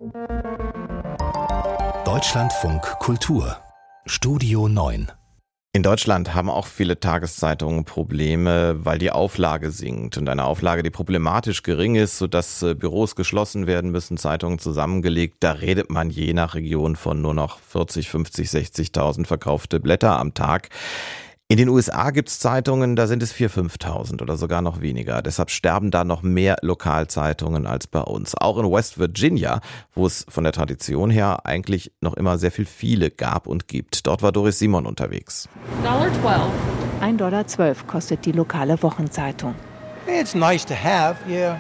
Deutschlandfunk Kultur Studio 9. In Deutschland haben auch viele Tageszeitungen Probleme, weil die Auflage sinkt. Und eine Auflage, die problematisch gering ist, sodass Büros geschlossen werden müssen, Zeitungen zusammengelegt. Da redet man je nach Region von nur noch 40, 50, 60.000 verkaufte Blätter am Tag. In den USA gibt es Zeitungen, da sind es 4.000, 5.000 oder sogar noch weniger. Deshalb sterben da noch mehr Lokalzeitungen als bei uns. Auch in West Virginia, wo es von der Tradition her eigentlich noch immer sehr viele gab und gibt. Dort war Doris Simon unterwegs. $1,12 kostet die lokale Wochenzeitung. It's nice to have, yeah.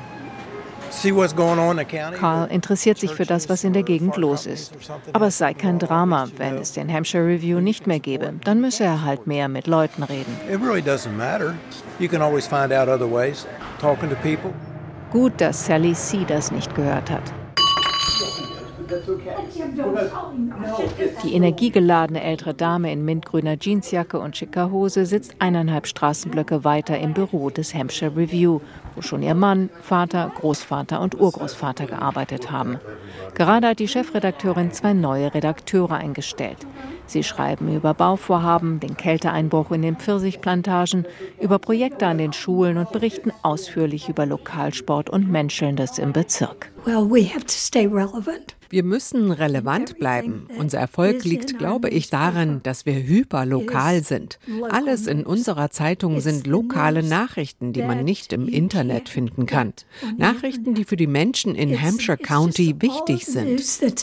Carl interessiert sich für das, was in der Gegend los ist. Aber es sei kein Drama, wenn es den Hampshire Review nicht mehr gäbe. Dann müsse er halt mehr mit Leuten reden. Gut, dass Sally C. das nicht gehört hat. Die energiegeladene ältere Dame in mintgrüner Jeansjacke und schicker Hose sitzt 1,5 Straßenblöcke weiter im Büro des Hampshire Review, wo schon ihr Mann, Vater, Großvater und Urgroßvater gearbeitet haben. Gerade hat die Chefredakteurin 2 neue Redakteure eingestellt. Sie schreiben über Bauvorhaben, den Kälteeinbruch in den Pfirsichplantagen, über Projekte an den Schulen und berichten ausführlich über Lokalsport und Menschelndes im Bezirk. Wir müssen relevant bleiben. Unser Erfolg liegt, glaube ich, darin, dass wir hyperlokal sind. Alles in unserer Zeitung sind lokale Nachrichten, die man nicht im Internet finden kann. Nachrichten, die für die Menschen in Hampshire County wichtig sind.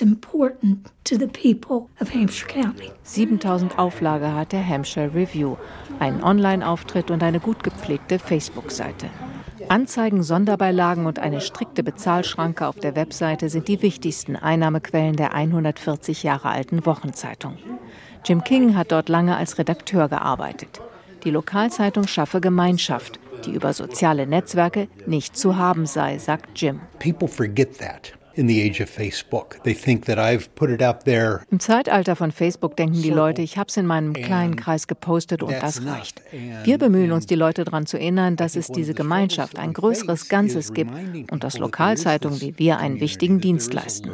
7.000 Auflage hat der Hampshire Review, einen Online-Auftritt und eine gut gepflegte Facebook-Seite. Anzeigen, Sonderbeilagen und eine strikte Bezahlschranke auf der Webseite sind die wichtigsten Einnahmequellen der 140 Jahre alten Wochenzeitung. Jim King hat dort lange als Redakteur gearbeitet. Die Lokalzeitung schaffe Gemeinschaft, die über soziale Netzwerke nicht zu haben sei, sagt Jim. People forget that. In the age of Facebook. They think that I've put it out there. Im Zeitalter von Facebook denken die Leute, ich habe es in meinem kleinen Kreis gepostet und das reicht. Wir bemühen uns, die Leute daran zu erinnern, dass es diese Gemeinschaft, ein größeres Ganzes gibt und dass Lokalzeitungen wie wir einen wichtigen Dienst leisten.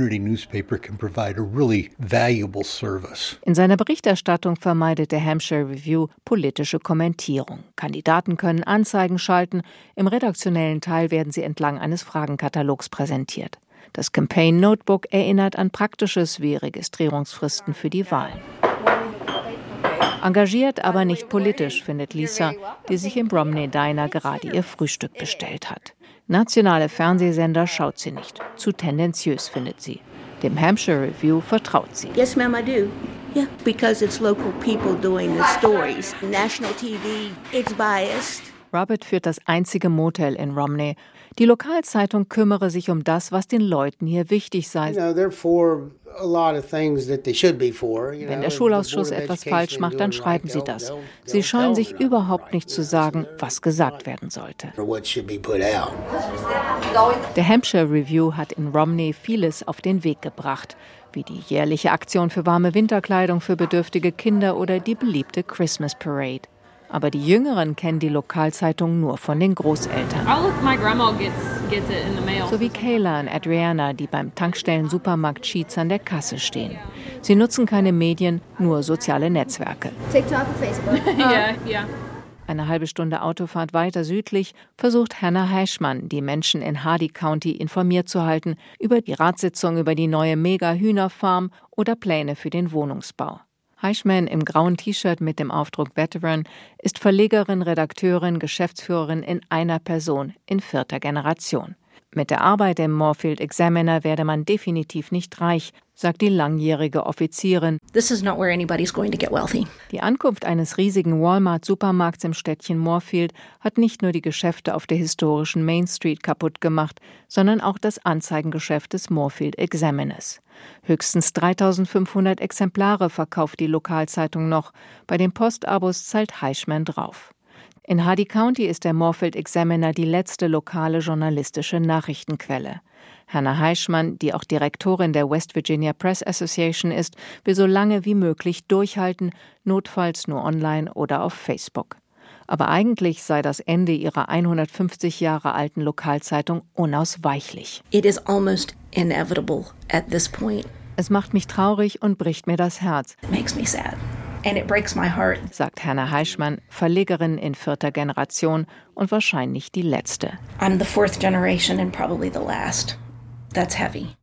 In seiner Berichterstattung vermeidet der Hampshire Review politische Kommentierung. Kandidaten können Anzeigen schalten, im redaktionellen Teil werden sie entlang eines Fragenkatalogs präsentiert. Das Campaign Notebook erinnert an Praktisches wie Registrierungsfristen für die Wahlen. Engagiert, aber nicht politisch, findet Lisa, die sich im Romney Diner gerade ihr Frühstück bestellt hat. Nationale Fernsehsender schaut sie nicht. Zu tendenziös, findet sie. Dem Hampshire Review vertraut sie. Yes, ma'am, I do. Yeah, because it's local people doing the stories. National TV, it's biased. Robert führt das einzige Motel in Romney. Die Lokalzeitung kümmere sich um das, was den Leuten hier wichtig sei. Wenn der Schulausschuss etwas falsch macht, dann schreiben sie das. Sie scheuen sich überhaupt nicht zu sagen, was gesagt werden sollte. Der Hampshire Review hat in Romney vieles auf den Weg gebracht, wie die jährliche Aktion für warme Winterkleidung für bedürftige Kinder oder die beliebte Christmas Parade. Aber die Jüngeren kennen die Lokalzeitung nur von den Großeltern. So wie Kayla und Adriana, die beim Tankstellen-Supermarkt Sheetz an der Kasse stehen. Sie nutzen keine Medien, nur soziale Netzwerke. TikTok und Facebook. Ja. Eine halbe Stunde Autofahrt weiter südlich versucht Hannah Heischmann, die Menschen in Hardy County informiert zu halten über die Ratssitzung über die neue Mega-Hühnerfarm oder Pläne für den Wohnungsbau. Heischmann im grauen T-Shirt mit dem Aufdruck Veteran ist Verlegerin, Redakteurin, Geschäftsführerin in einer Person in 4. Generation. Mit der Arbeit im Moorfield Examiner werde man definitiv nicht reich, sagt die langjährige Offizierin. This is not where anybody's going to get wealthy. Die Ankunft eines riesigen Walmart-Supermarkts im Städtchen Moorfield hat nicht nur die Geschäfte auf der historischen Main Street kaputt gemacht, sondern auch das Anzeigengeschäft des Moorfield Examiners. Höchstens 3.500 Exemplare verkauft die Lokalzeitung noch. Bei den Postabos zahlt Heischmann drauf. In Hardy County ist der Moorfield Examiner die letzte lokale journalistische Nachrichtenquelle. Hannah Heischmann, die auch Direktorin der West Virginia Press Association ist, will so lange wie möglich durchhalten, notfalls nur online oder auf Facebook. Aber eigentlich sei das Ende ihrer 150 Jahre alten Lokalzeitung unausweichlich. It is almost inevitable at this point. Es macht mich traurig und bricht mir das Herz. It makes me sad. And it breaks my heart. Sagt Hannah Heischmann, Verlegerin in 4. Generation und wahrscheinlich die letzte. I'm the 4th generation and probably the last. That's heavy.